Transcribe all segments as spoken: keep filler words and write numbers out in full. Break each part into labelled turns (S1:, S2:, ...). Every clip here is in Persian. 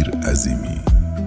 S1: امیر عظیمی.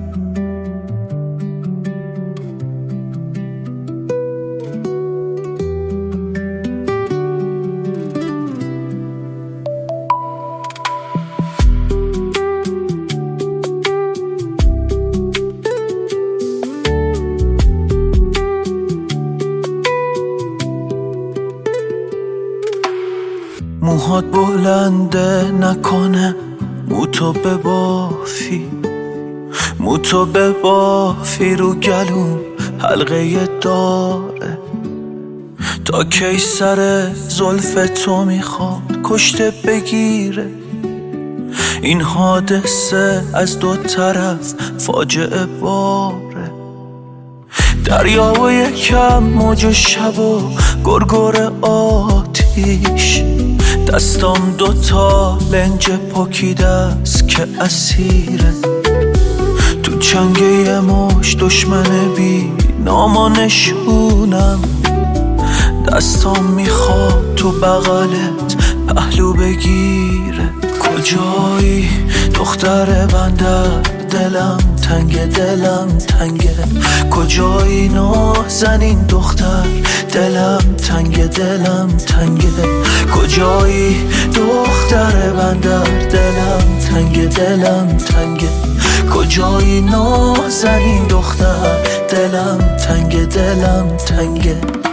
S2: موهات بلنده نکنه، موتو ببافی موتو ببافی رو گلوم حلقه داره. تا کی سر زلف تو میخواد کشته بگیره؟ این حادثه از دو طرف فاجعه باره. دریا و یکم موج و شب و گرگر آتیش، دستام دوتا لنج پاکیده است که اسیره. تو چنگ یه مش دشمن بی نام و نشونم، دستام میخواد تو بغلت پهلو بگیره. کجایی دختر بندر دلم تنگه، دلم تنگه. کجایی نازنین دختر دلم تنگه، دلم تنگه. کجایی دختر بندر دلم تنگه، دلم تنگه. کجایی نازنین دختر دلم تنگه، دلم تنگه.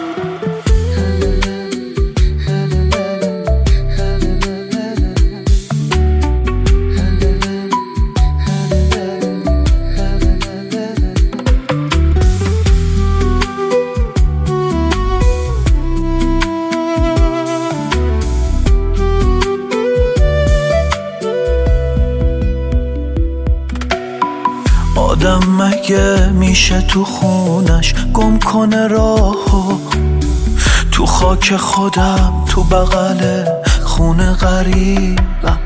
S2: آدم مگه میشه تو خونش گم کنه راهو؟ تو خاک خودم تو بغل خونه غریبم.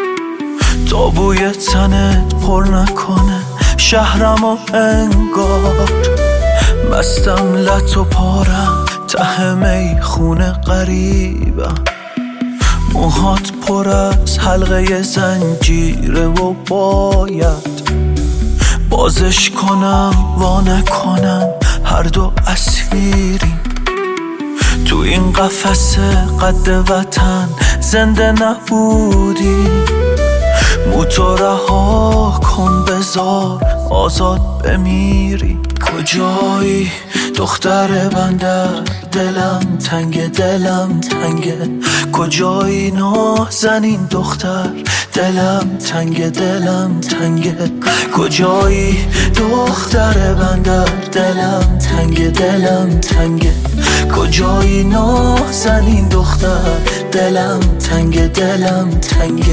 S2: تا بوی تنت پر نکنه شهرم و انگار مستم لط و پارم ته می خونه غریبم. موهات پر از حلقه زنجیره و باید بازش کنم وا نکنم، هر دو اسیریم. تو این قفس قد وطن زنده نبودی. موتو رها کن بذار آزاد بمیری. کجایی دختر بندر دلم تنگه، دلم تنگه. کجایی نازنین دختر دلم تنگه، دلم تنگه. کجایی دختر بندر دلم تنگه، دلم تنگه. کجایی نازنین دختر دلم تنگه، دلم تنگه.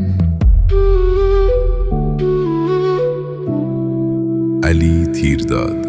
S1: علی تیرداد.